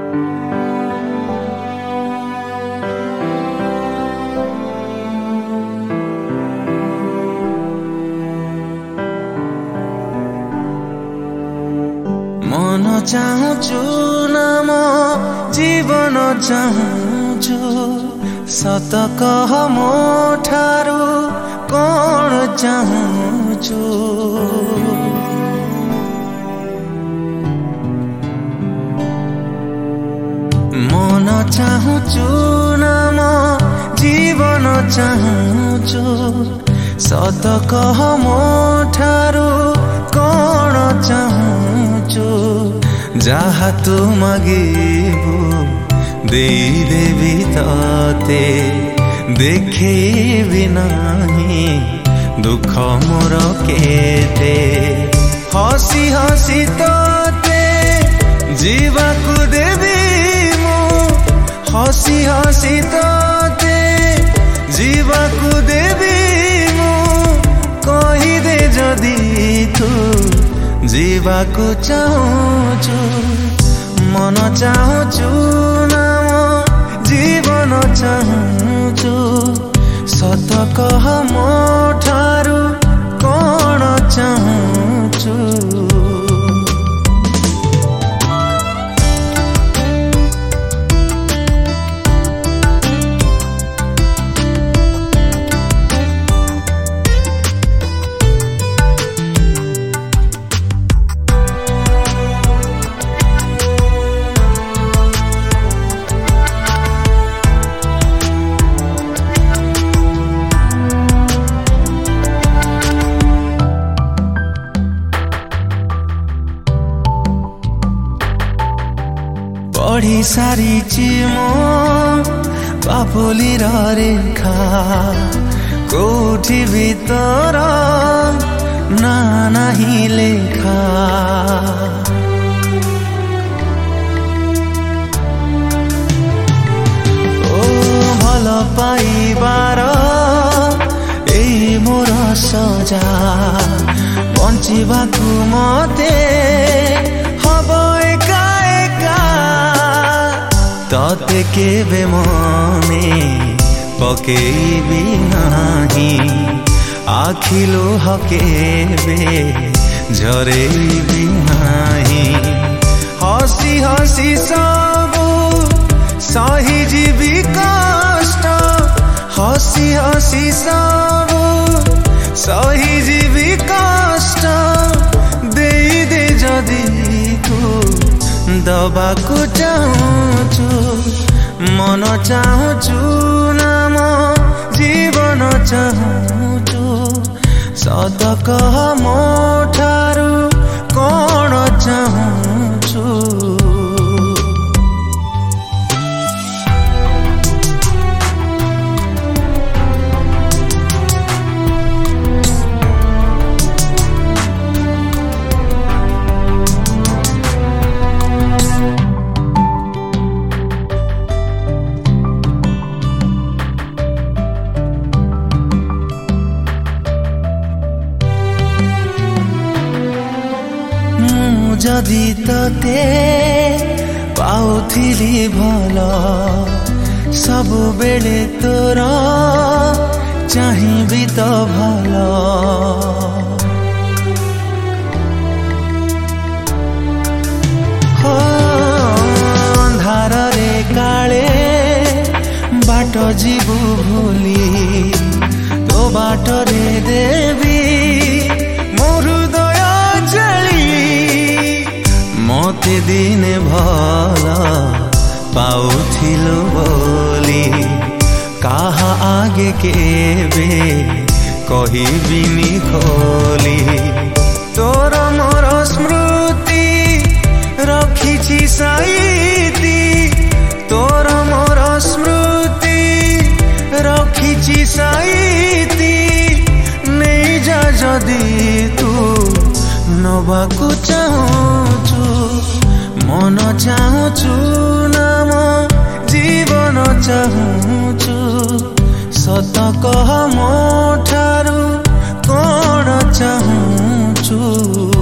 मन चाहूचु नाम जीवन चाहूचु सत कह मो ठारू कौन चाहूचु मन चाहूचु नाम जीवन चाहूचु सत कह मो ठारू कौन चाहूचु जहा तू मागिबू देवी तते देखेबी नाही दुख मोर केते हसी हसी तते जीवाकू देवी मु हसी हसी तते जीवाकू देवी मु कही दे जदी तू जीवाकू चाहूचु मन चाहूचु नाम जीवन चाहूचु सत कह मो ठारू कौन चाहूचु पढ़ी सारी मो बापुली रेखा कोठी भीतर ना नहीं लेखा ओ भल पाइबार एई मोर सजा बंचिबाकू मते हब एका तते केबे मने पकेबी नाही आखिलो हकेबे झरेबी नाही हसी हसी सबू सही जीवी कष्ट हसी हसी सबू सही जीवी कष्ट दे दे जदी तू दबाकू चाहूचु मन चाहूचु नाम जीवन चाहूचु सत कह मो ठारू कौन चाहूचु जदि तते पाउथिली भल सबु बेले तोर चाहिबी तो भल हो अंधार रे काले बाट जीवु भूली तो बाट रे देवी मोर दया जली मते दिने भल पाउथिलु बोली काहा आगे केबे कहिबिनी खोली तोर मोर स्मृति रखिछि साइती तोर मोर स्मृति रखिछि साइती नहीं जा जदी तू नबाकू चाहूचु मन चाहूचु नाम जीवन चाहूचु सत कह मो ठारू कौन चाहूचु।